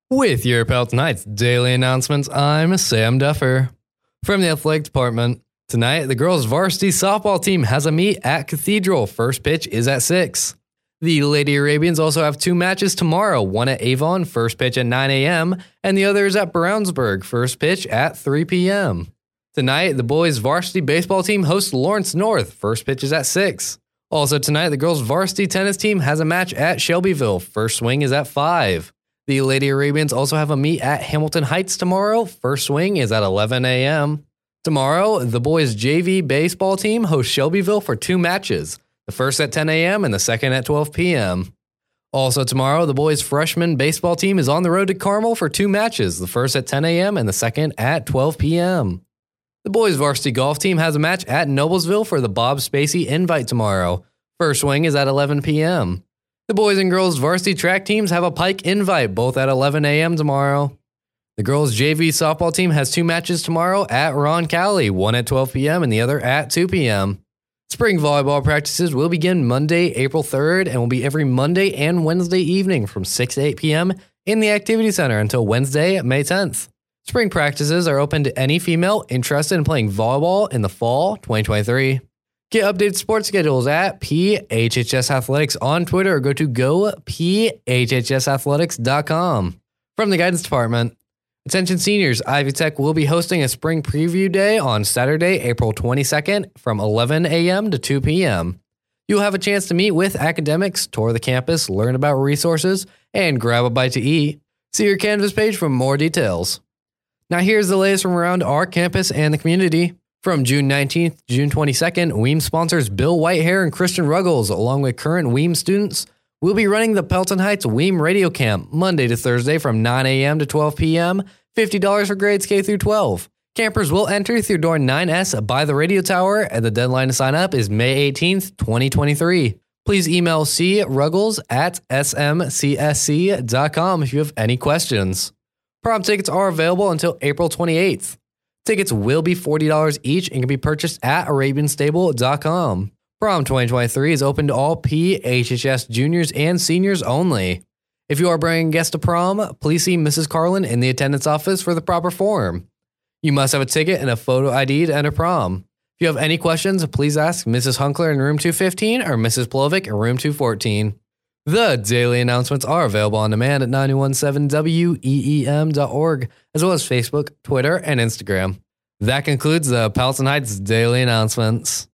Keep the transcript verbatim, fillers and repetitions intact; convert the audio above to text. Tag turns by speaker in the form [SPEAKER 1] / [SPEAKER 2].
[SPEAKER 1] With your Pelton Heights daily announcements, I'm Sam Duffer. From the athletic department, tonight the girls' varsity softball team has a meet at Cathedral. First pitch is at six. The Lady Arabians also have two matches tomorrow, one at Avon, first pitch at nine a.m., and the other is at Brownsburg, first pitch at three p.m. Tonight, the boys' varsity baseball team hosts Lawrence North, first pitch is at six. Also tonight, the girls' varsity tennis team has a match at Shelbyville, first swing is at five. The Lady Arabians also have a meet at Hamilton Heights tomorrow. First swing is at eleven a.m. Tomorrow, the boys' J V baseball team hosts Shelbyville for two matches, the first at ten a.m. and the second at twelve p.m. Also tomorrow, the boys' freshman baseball team is on the road to Carmel for two matches, the first at ten a.m. and the second at twelve p.m. The boys' varsity golf team has a match at Noblesville for the Bob Spacey Invite tomorrow. First swing is at eleven p.m. The boys and girls varsity track teams have a Pike Invite, both at eleven a.m. tomorrow. The girls' J V softball team has two matches tomorrow at Roncalli, one at twelve p.m. and the other at two p.m. Spring volleyball practices will begin Monday, April third, and will be every Monday and Wednesday evening from six to eight p.m. in the Activity Center until Wednesday, May tenth. Spring practices are open to any female interested in playing volleyball in the fall twenty twenty-three. Get updated sports schedules at P H H S Athletics on Twitter or go to go p h h s athletics dot com. From the guidance department, attention seniors, Ivy Tech will be hosting a spring preview day on Saturday, April twenty-second from eleven a.m. to two p.m. You'll have a chance to meet with academics, tour the campus, learn about resources, and grab a bite to eat. See your Canvas page for more details. Now here's the latest from around our campus and the community. From June nineteenth to June twenty-second, Weems sponsors Bill Whitehair and Christian Ruggles, along with current Weems students, will be running the Pelton Heights Weem Radio Camp Monday to Thursday from nine a.m. to twelve p.m., fifty dollars for grades K through twelve. Campers will enter through door nine S by the radio tower, and the deadline to sign up is May eighteenth, twenty twenty-three. Please email c ruggles at s m c s c dot com if you have any questions. Prom tickets are available until April twenty-eighth. Tickets will be forty dollars each and can be purchased at arabian stable dot com. Prom twenty twenty-three is open to all P H H S juniors and seniors only. If you are bringing guests to prom, please see Missus Carlin in the attendance office for the proper form. You must have a ticket and a photo I D to enter prom. If you have any questions, please ask Missus Hunkler in room two fifteen or Missus Plovic in room two fourteen. The daily announcements are available on demand at nine one seven W E E M dot org, as well as Facebook, Twitter, and Instagram. That concludes the Pelton Heights daily announcements.